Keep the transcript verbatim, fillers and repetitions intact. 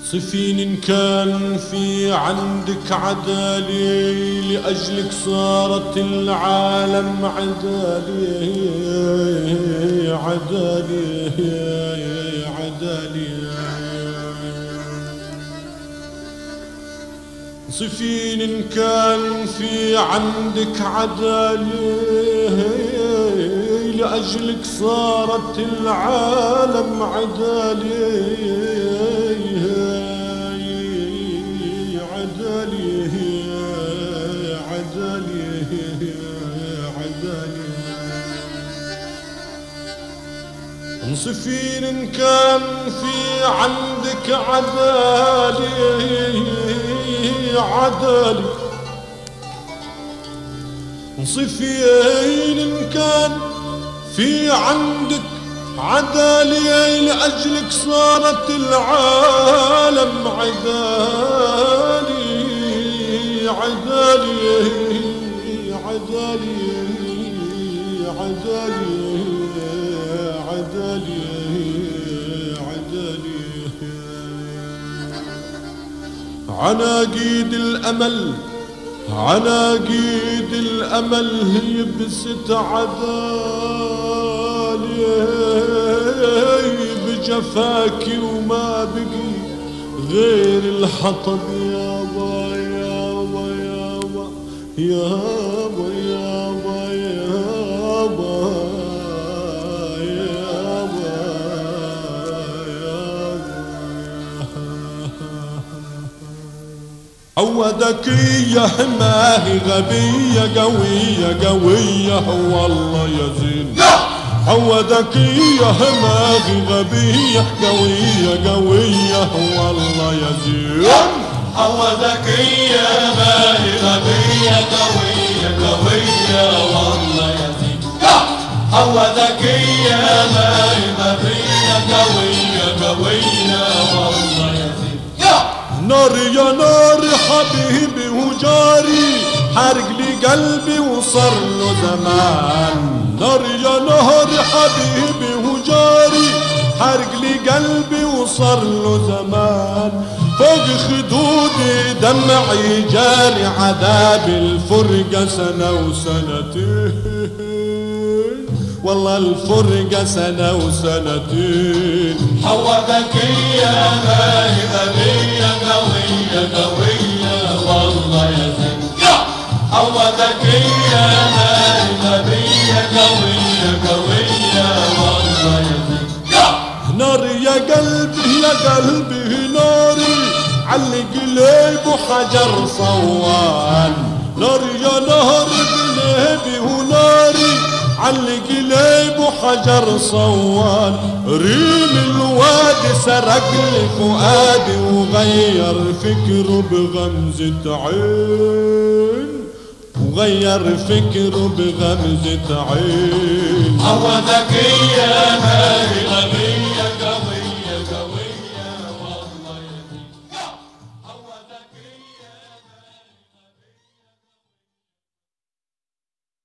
صفين إن كان في عندك عدالي لأجلك صارت العالم عدالي عدالي عدالي. صفين إن كان في عندك عدالي لأجلك صارت العالم عدالي عدالي عدالي عدالي. صفين إن كان في عندك عدالي عدالي. صفين إن كان في عندك عدالي لأجلك صارت العالم عدالي عدالي عدالي عدالي عدالي عدالي. عناقيد الأمل عناقيد الأمل هي بست عدالي بجفاكي وما بقي غير الحطب يابا يابا يابا يابا يابا يابا يابا عودك يا حماهي غبية قوية قوية والله يزين. عودك يا حماهي غبية قوية قوية والله يزين. عودك يا حماهي غبية قوية قوية والله يزين. عودك يا حماهي غبية قوية قوية والله يزين. نار يا نار حبيبي وجاري حرق لي قلبي وصار له زمان. نار يا نار حبيبي وجاري حرق لي قلبي وصار له زمان. فوق خدودي دمعي جاري عذاب الفرقة سنة وسنتين والله الفرقة سنة وسنتين. عودك يا ماهي غبية قوية قوية والله يزين. عودك يا ماهي غبية قوية قوية والله يزين. نار يا قلبي يا قلبي ناري علق قلب وحجر صوان. نار يا نهر قلبي وناري علق قلب وحجر صوان. ريم الوادي سرق لي فؤادي وغير فكره بغمزة عين وغير فكره بغمزة عين. عودك يا